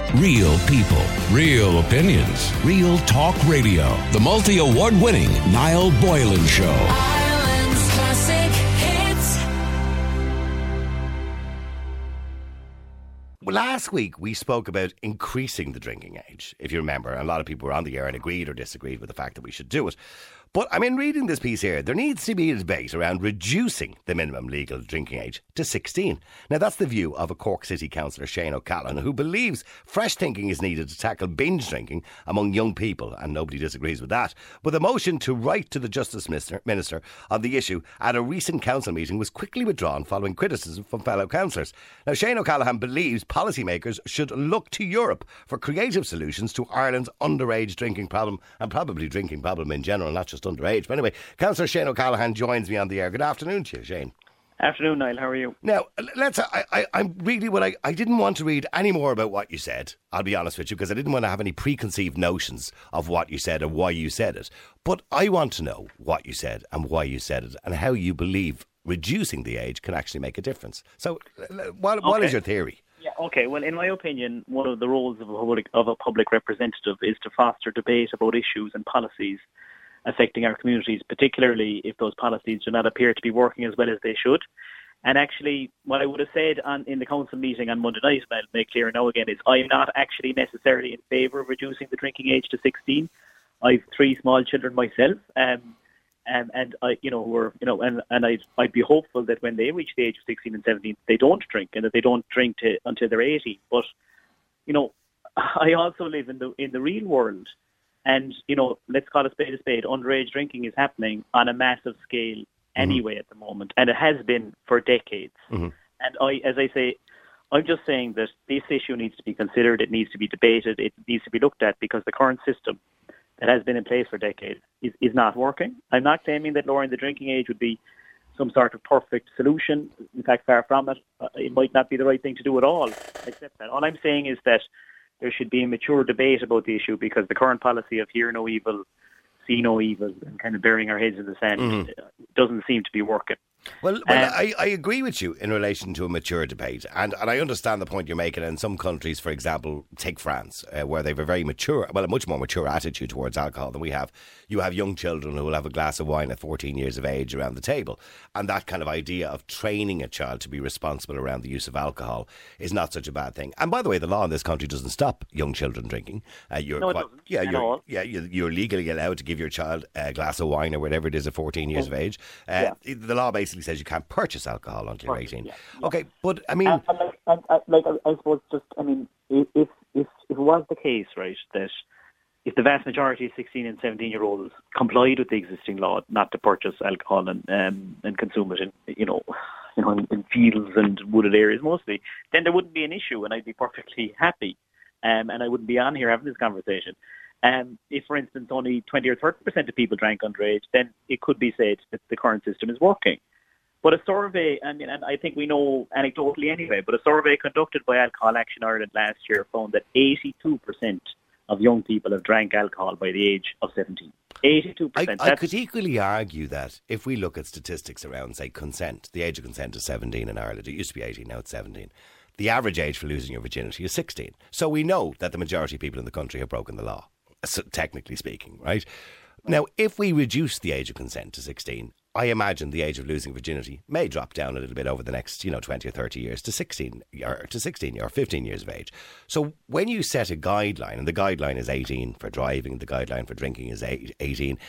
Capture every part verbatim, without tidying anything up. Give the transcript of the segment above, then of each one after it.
Real people, real opinions, real talk radio. The multi-award winning Niall Boylan Show. Ireland's classic hits. Last week we spoke about increasing the drinking age, if you remember. A lot of people were on the air and agreed or disagreed with the fact that we should do it. But I mean, reading this piece here, there needs to be a debate around reducing the minimum legal drinking age to sixteen. Now, that's the view of a Cork City Councillor, Shane O'Callaghan, who believes fresh thinking is needed to tackle binge drinking among young people, and nobody disagrees with that. But the motion to write to the Justice Minister, Minister on the issue at a recent council meeting was quickly withdrawn following criticism from fellow councillors. Now, Shane O'Callaghan believes policymakers should look to Europe for creative solutions to Ireland's underage drinking problem, and probably drinking problem in general, not just underage. But anyway, Councillor Shane O'Callaghan joins me on the air. Good afternoon to you, Shane. Afternoon, Niall. How are you? Now, let's. I, I, I'm really what I. I didn't want to read any more about what you said. I'll be honest with you, because I didn't want to have any preconceived notions of what you said or why you said it. But I want to know what you said and why you said it, and how you believe reducing the age can actually make a difference. So, what, what Okay. is your theory? Yeah. Okay. Well, in my opinion, one of the roles of a public of a public representative is to foster debate about issues and policies affecting our communities, particularly if those policies do not appear to be working as well as they should. And actually, what I would have said on, in the council meeting on Monday night, and I'll make clear now again, is I'm not actually necessarily in favour of reducing the drinking age to sixteen. I've three small children myself, um, um, and I, you know, who are, you know, and, and I'd, I'd be hopeful that when they reach the age of sixteen and seventeen, they don't drink, and that they don't drink to, until they're eighty. But, you know, I also live in the in the real world. And, you know, let's call a spade a spade. Underage drinking is happening on a massive scale anyway mm-hmm. at the moment. And it has been for decades. Mm-hmm. And I, as I say, I'm just saying that this issue needs to be considered. It needs to be debated. It needs to be looked at, because the current system that has been in place for decades is, is not working. I'm not claiming that lowering the drinking age would be some sort of perfect solution. In fact, far from it. Uh, it might not be the right thing to do at all, except that. All I'm saying is that there should be a mature debate about the issue, because the current policy of hear no evil, see no evil, and kind of burying our heads in the sand mm-hmm. doesn't seem to be working. Well, well um, I, I agree with you in relation to a mature debate, and, and I understand the point you're making. In some countries, for example, take France, uh, where they have a very mature, well, a much more mature attitude towards alcohol than we have. You have young children who will have a glass of wine at fourteen years of age around the table, and that kind of idea of training a child to be responsible around the use of alcohol is not such a bad thing. And by the way, the law in this country doesn't stop young children drinking. Uh, you're no, it quite, doesn't. Yeah, at you're, all. yeah, you're, you're legally allowed to give your child a glass of wine or whatever it is at fourteen years oh. of age. Uh, yeah. The law basically says you can't purchase alcohol until you're eighteen. Yeah, yeah. Okay, but I mean, and, and like, and, and, like I, I suppose, just I mean, if if if it was the case, right, that if the vast majority of sixteen and seventeen year olds complied with the existing law not to purchase alcohol and um, and consume it in you know you know in, in fields and wooded areas mostly, then there wouldn't be an issue, and I'd be perfectly happy, um, and I wouldn't be on here having this conversation. Um, if, for instance, only twenty or thirty percent of people drank underage, then it could be said that the current system is working. But a survey, I mean, and I think we know anecdotally anyway, but a survey conducted by Alcohol Action Ireland last year found that eighty-two percent of young people have drank alcohol by the age of seventeen. eighty-two percent. I, I could equally argue that if we look at statistics around, say, consent, the age of consent is seventeen in Ireland. It used to be eighteen, now it's seventeen. The average age for losing your virginity is sixteen. So we know that the majority of people in the country have broken the law, so, technically speaking, right? Now, if we reduce the age of consent to sixteen, I imagine the age of losing virginity may drop down a little bit over the next, you know, twenty or thirty years to sixteen or to sixteen or fifteen years of age. So when you set a guideline, and the guideline is eighteen for driving, the guideline for drinking is eighteen,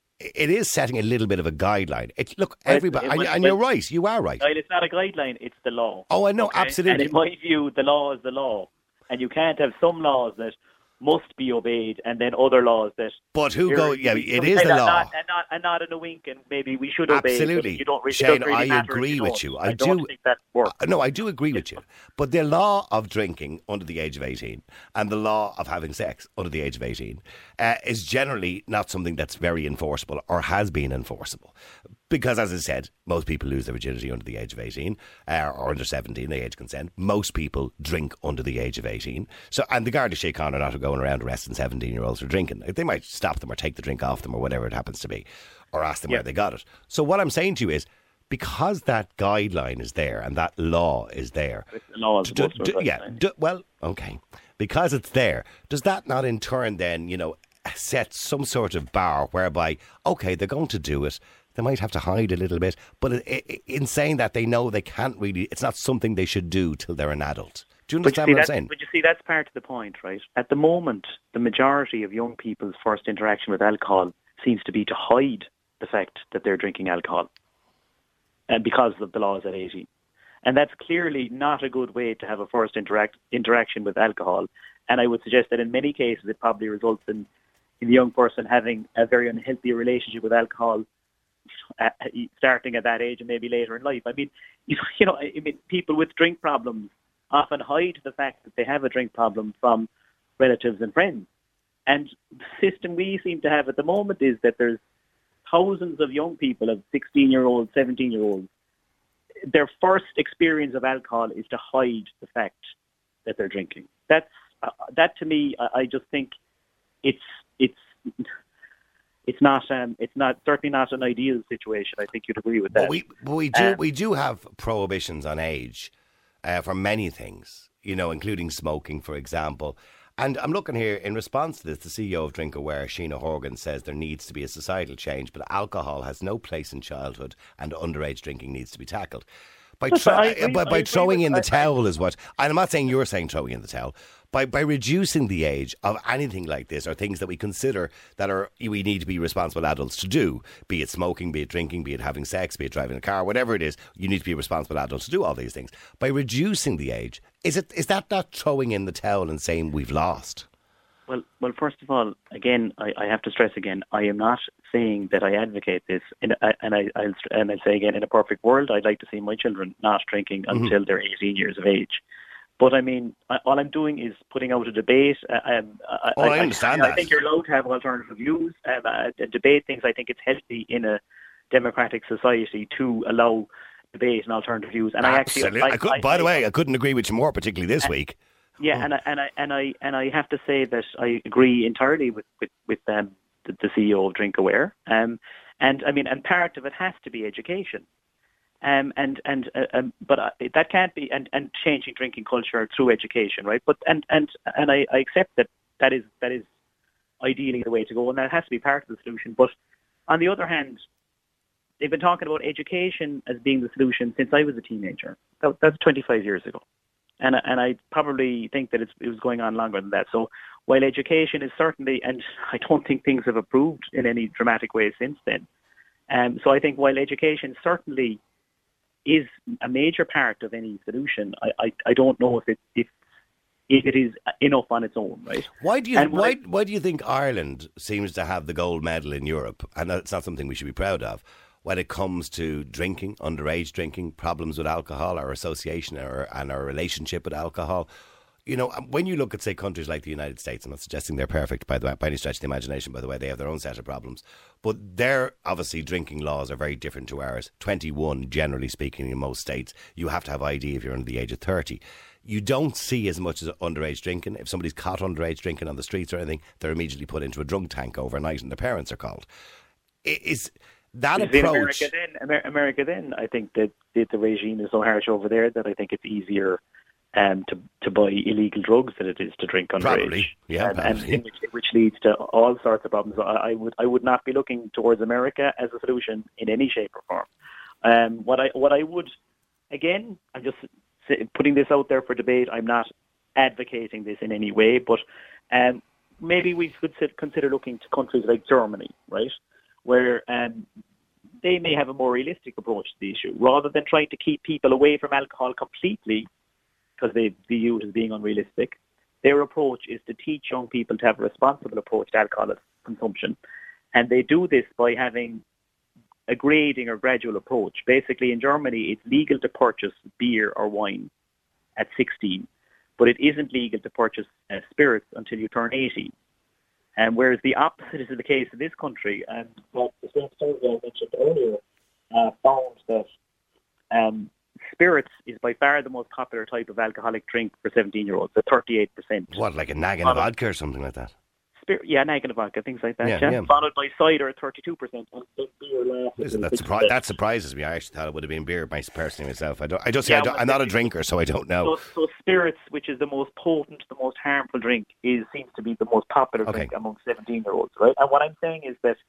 it is setting a little bit of a guideline. It, look, everybody, it, it, and, and you're right, you are right. It's not a guideline, it's the law. Oh, I know, okay? absolutely. And in my view, the law is the law. And you can't have some laws that must be obeyed, and then other laws that. But who go? Yeah, it is the law, not, and not and not in a wink, and maybe we should obey. Absolutely, it, you don't really, Shane, really I matter agree with you. I, I do. Don't think that works. Uh, no, I do agree with you. But the law of drinking under the age of eighteen and the law of having sex under the age of eighteen uh, is generally not something that's very enforceable or has been enforceable. Because, as I said, most people lose their virginity under the age of eighteen uh, or under seventeen, the age consent. Most people drink under the age of eighteen. So, and the Garda Síochána are not going around arresting seventeen-year-olds for drinking. They might stop them or take the drink off them or whatever it happens to be, or ask them yeah. where they got it. So what I'm saying to you is, because that guideline is there and that law is there. The law is d- d- d- yeah, d- well, okay. because it's there, does that not in turn then, you know, set some sort of bar whereby, okay, they're going to do it, they might have to hide a little bit, but in saying that, they know they can't really, it's not something they should do till they're an adult. Do you understand but you see, what I'm saying? But you see, that's part of the point, right? At the moment, the majority of young people's first interaction with alcohol seems to be to hide the fact that they're drinking alcohol, and because of the laws at eighteen. And that's clearly not a good way to have a first interact, interaction with alcohol. And I would suggest that in many cases it probably results in, in the young person having a very unhealthy relationship with alcohol at, starting at that age and maybe later in life. I mean, you know, you know, I mean, people with drink problems often hide the fact that they have a drink problem from relatives and friends. And the system we seem to have at the moment is that there's thousands of young people, of sixteen-year-olds, seventeen-year-olds, their first experience of alcohol is to hide the fact that they're drinking. That's uh, that to me. I, I just think it's it's it's not um, it's not certainly not an ideal situation. I think you'd agree with that. But we but we do um, we do have prohibitions on age uh, for many things, you know, including smoking, for example. And I'm looking here, in response to this, the C E O of Drink Aware, Sheena Horgan, says there needs to be a societal change, but alcohol has no place in childhood and underage drinking needs to be tackled. By, Yes, tra- I agree- by, I by agree throwing with- in the I- towel is what, and I'm not saying you're saying throwing in the towel, by, by reducing the age of anything like this, or things that we consider that are we need to be responsible adults to do, be it smoking, be it drinking, be it having sex, be it driving a car, whatever it is, you need to be responsible adults to do all these things. By reducing the age, is it is that not throwing in the towel and saying we've lost? Well, well. First of all, again, I, I have to stress again, I am not saying that I advocate this, and I and I I'll, and I'll say again, in a perfect world, I'd like to see my children not drinking Mm-hmm. until they're eighteen years of age. But I mean, I, all I'm doing is putting out a debate. Uh, um, I, Oh, I understand I, that. I think you're allowed to have alternative views and uh, debate things. I think it's healthy in a democratic society to allow debate and alternative views. And Absolutely. I I, actually, could, by the way, I couldn't agree with you more, particularly this week. Yeah, and I, and I and I and I have to say that I agree entirely with with with um, the, the C E O of Drink Aware. Um, and I mean, and part of it has to be education. Um, and and uh, um, but uh, that can't be and, and changing drinking culture through education, right? But and and and I, I accept that that is that is ideally the way to go, and that has to be part of the solution. But on the other hand, they've been talking about education as being the solution since I was a teenager. That, that's twenty-five years ago. And and I probably think that it's, it was going on longer than that. So while education is certainly, and I don't think things have improved in any dramatic way since then. Um, so I think while education certainly is a major part of any solution, I, I, I don't know if it if if it is enough on its own, right? Why do you And why I- why do you think Ireland seems to have the gold medal in Europe, and that's not something we should be proud of, when it comes to drinking, underage drinking, problems with alcohol, our association or, and our relationship with alcohol? You know, when you look at, say, countries like the United States, I'm not suggesting they're perfect by, the, by any stretch of the imagination, by the way, they have their own set of problems. But their, obviously, drinking laws are very different to ours. twenty-one, generally speaking, in most states. You have to have I D if you're under the age of thirty. You don't see as much as underage drinking. If somebody's caught underage drinking on the streets or anything, they're immediately put into a drunk tank overnight and their parents are called. I- Is that In approach... America, then, Amer- America, then I think that the, the regime is so harsh over there that I think it's easier um, to to buy illegal drugs than it is to drink underage. Probably, yeah, and, and probably. in which, which leads to all sorts of problems. I, I would I would not be looking towards America as a solution in any shape or form. Um, what I what I would again, I'm just putting this out there for debate. I'm not advocating this in any way, but um, maybe we could consider looking to countries like Germany, right, where um, they may have a more realistic approach to the issue, rather than trying to keep people away from alcohol completely because they view it as being unrealistic. Their approach is to teach young people to have a responsible approach to alcohol consumption, and they do this by having a grading or gradual approach. Basically, in Germany, it's legal to purchase beer or wine at sixteen, but it isn't legal to purchase uh, spirits until you turn eighteen. And whereas the opposite is the case in this country, and what the same survey I mentioned earlier uh, found that um, spirits is by far the most popular type of alcoholic drink for seventeen-year-olds, at thirty-eight percent. What, like a nagging of vodka or something like that? spirit, yeah, negative vodka, things like that. Yeah, Yeah, yeah. Followed by cider at thirty-two percent. And then beer last. Listen, that, Which- surpri- that surprises me. I actually thought it would have been beer, my, personally myself. I don't. I just. Yeah, I don't, well, I'm not a drinker, so I don't know. So, so spirits, which is the most potent, the most harmful drink, is seems to be the most popular Okay. drink among seventeen-year-olds, right? And what I'm saying is that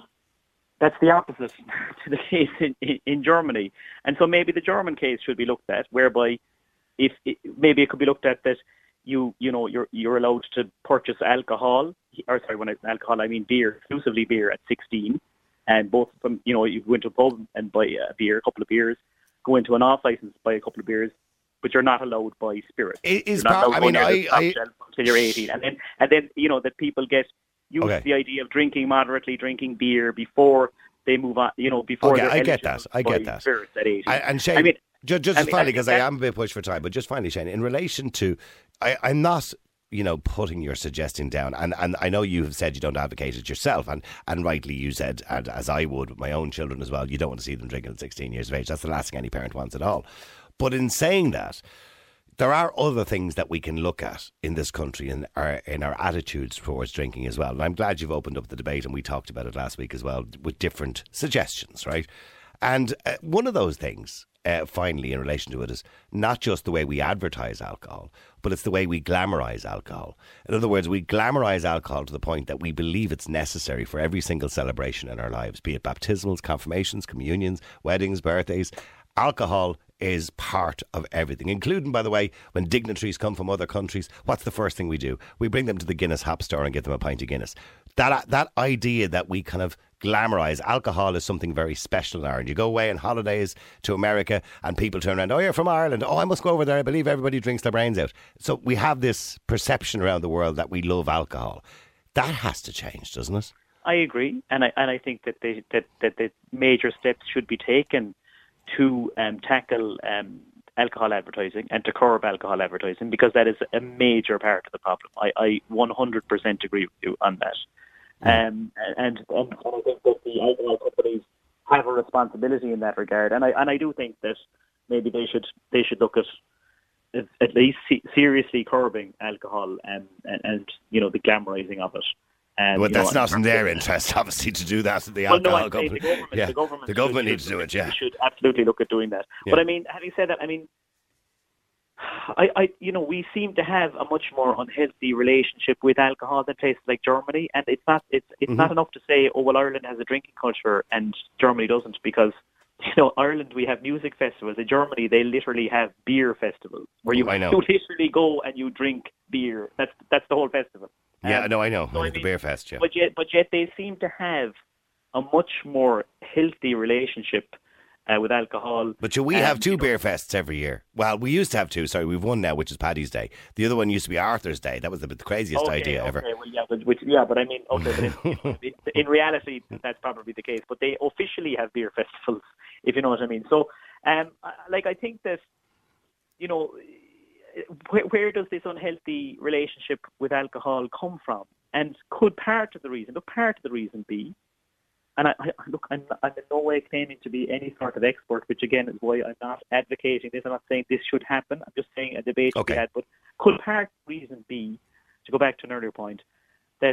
that's the opposite to the case in, in, in Germany. And so maybe the German case should be looked at, whereby if it, maybe it could be looked at that you you know you're you're allowed to purchase alcohol, or sorry, when I say alcohol I mean beer, exclusively beer at sixteen, and both from you know you go into a pub and buy a beer, a couple of beers, go into an off license, buy a couple of beers, but you're not allowed buy spirit. It is You're not part- allowed I mean, to go near I- the top I- shelf until you're eighteen, and then and then you know that people get used Okay. to the idea of drinking moderately, drinking beer before they move on. You know, before Okay, they're I get eligible that. I to get buy that. spirits at eighteen. I, and Shane, I mean, just, just I mean, I finally, think because I that- am a bit pushed for time, but just finally, Shane, in relation to, I, I'm not, you know, putting your suggestion down, and, and I know you have said you don't advocate it yourself, and, and rightly you said, and as I would with my own children as well, you don't want to see them drinking at sixteen years of age. That's the last thing any parent wants at all. But in saying that, there are other things that we can look at in this country in our in our attitudes towards drinking as well. And I'm glad you've opened up the debate, and we talked about it last week as well with different suggestions, right? And uh, one of those things, uh, finally, in relation to it is not just the way we advertise alcohol, but it's the way we glamorise alcohol. In other words, we glamorise alcohol to the point that we believe it's necessary for every single celebration in our lives, be it baptismals, confirmations, communions, weddings, birthdays. Alcohol is part of everything, including, by the way, when dignitaries come from other countries, what's the first thing we do? We bring them to the Guinness Hop Store and get them a pint of Guinness. That that idea that we kind of glamorise alcohol is something very special in Ireland. You go away on holidays to America and people turn around, oh, you're from Ireland. Oh, I must go over there. I believe everybody drinks their brains out. So we have this perception around the world that we love alcohol. That has to change, doesn't it? I agree, and I and I think that they, that that the major steps should be taken to um, tackle um, alcohol advertising and to curb alcohol advertising, because that is a major part of the problem. I, I one hundred percent agree with you on that. Mm. Um, and, and, and I think that the alcohol companies have a responsibility in that regard. And I and I do think that maybe they should they should look at at least seriously curbing alcohol and, and, and you know, the glamorizing of it. Um, But that's know, not in their interest, obviously, to do that. The well, no, alcohol I'm saying company. the government, yeah. the government, the government should, needs to do it. Yeah, should absolutely look at doing that. Yeah. But I mean, having said that, I mean, I, I, you know, we seem to have a much more unhealthy relationship with alcohol than places like Germany, and it's not, it's, it's Mm-hmm. not enough to say, oh well, Ireland has a drinking culture and Germany doesn't, because you know, Ireland we have music festivals. In Germany, they literally have beer festivals where you, I know. you literally go and you drink beer. That's that's the whole festival. yeah. Um, No, I know. so I I know the mean, beer fest. Yeah. But yet, but yet they seem to have a much more healthy relationship uh, with alcohol. But you, we Um, have two you know, beer fests every year. Well, we used to have two. Sorry, we've one now, which is Paddy's Day. The other one used to be Arthur's Day. That was the, the craziest okay, idea okay, ever. Well, yeah, but which, yeah, but I mean, okay, but in, in, in reality, that's probably the case. But they officially have beer festivals, if you know what I mean. So, um, I- like I think that, you know, where, where does this unhealthy relationship with alcohol come from? And could part of the reason, look, part of the reason be, and I, I look, I'm, I'm in no way claiming to be any sort of expert, which again is why I'm not advocating this. I'm not saying this should happen. I'm just saying a debate should Okay. be had. But could part of the reason be, to go back to an earlier point, that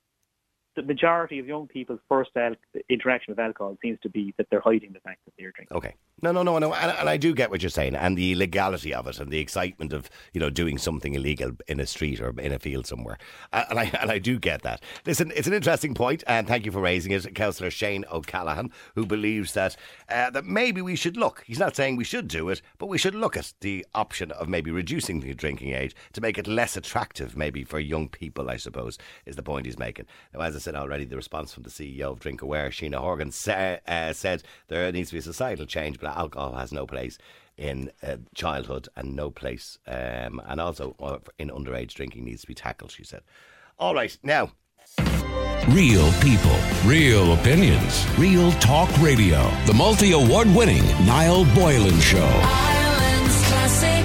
the majority of young people's first al- interaction with alcohol seems to be that they're hiding the fact that they're drinking. Okay. No, no, no, no. And, and I do get what you're saying, and the illegality of it, and the excitement of, you know, doing something illegal in a street or in a field somewhere. Uh, and I and I do get that. Listen, it's an interesting point, and thank you for raising it, Councillor Shane O'Callaghan, who believes that uh, that maybe we should look. He's not saying we should do it, but we should look at the option of maybe reducing the drinking age to make it less attractive, maybe for young people, I suppose, is the point he's making. Now, as I said already, the response from the C E O of Drink Aware, Sheena Horgan, sa- uh, said there needs to be a societal change, but alcohol has no place in uh, childhood and no place, um, and also uh, in underage drinking needs to be tackled, she said. All right, now. Real people, real opinions, real talk radio. The multi-award winning Niall Boylan Show. Ireland's classic